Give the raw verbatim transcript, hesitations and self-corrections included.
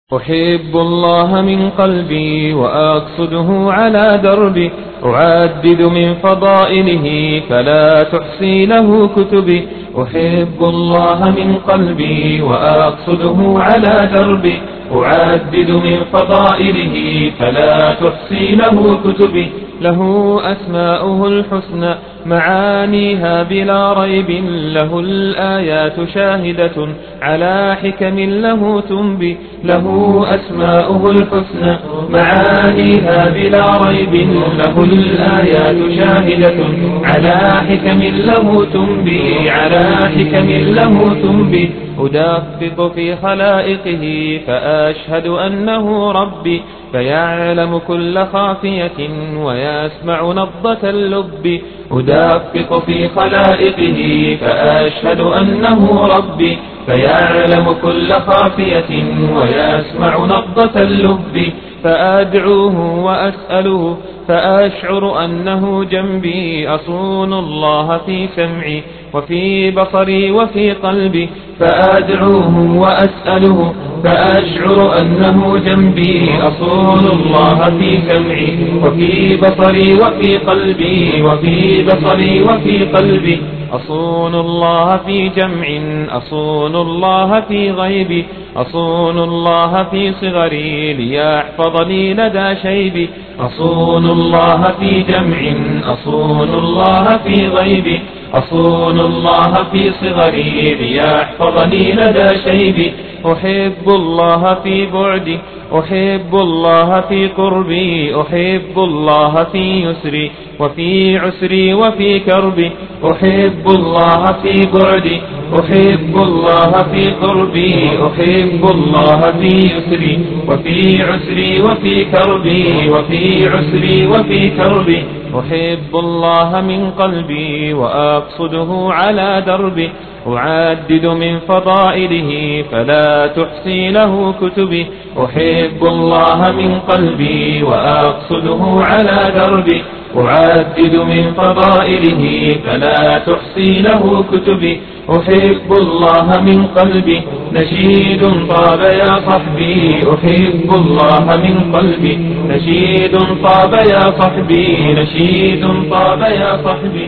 أحب الله من قلبي وأقصده على دربي، أعدد من فضائله فلا تحصي له كتبي. أحب الله من قلبي وأقصده على دربي، أعدد من فضائله فلا تحصي له كتبي. له أسماؤه الحسنى معانيها بلا ريب، له الآيات شاهدة على حكم له تنبي. له أسماؤه الحسنى معانيها بلا ريب، له الآيات شاهدة على حكم له تنبي، على حكم له تنبي. أدقق في خلائقه فأشهد أنه ربي، فيعلم كل خافية ويسمع نبضة اللب. أدقق في خلائقه فأشهد أنه ربي، فيعلم كل خافية ويسمع نبضة اللب. فأدعوه وأسأله فأشعر أنه جنبي، أصون الله في سمعي وفي بصري وفي قلبي. فأدعوه وأسأله فأشعر أنه جنبي، أصون الله في سمعي وفي بصري وفي قلبي، وفي بصري وفي قلبي. أصون الله في جمع، أصون الله في غيبي، أصون الله في صغري ليحفظني لدى شيبي. أصون الله في جمع، أصون الله في غيبي، أصون الله في صغري ليحفظني لدى شيبي. أحب الله في بعدي، أحب الله في قربي، أحب الله في يسري وفي عسري وفي كربي. أحب الله في بعدي، أحب الله في قربي، أحب الله في يسري وفي عسري وفي كربي، وفي عسري وفي كربي. أحب الله من قلبي وأقصده على دربي، أعدد من فضائله فلا تحصي له كتبي. أحب الله من قلبي وأقصده على دربي، أعدد من فضائله فلا تحصي له كتبي. أحب الله من قلبي نشيد طاب يا صحبي، أحب الله من قلبي نشيد طاب يا صحبي، نشيد طاب يا صحبي.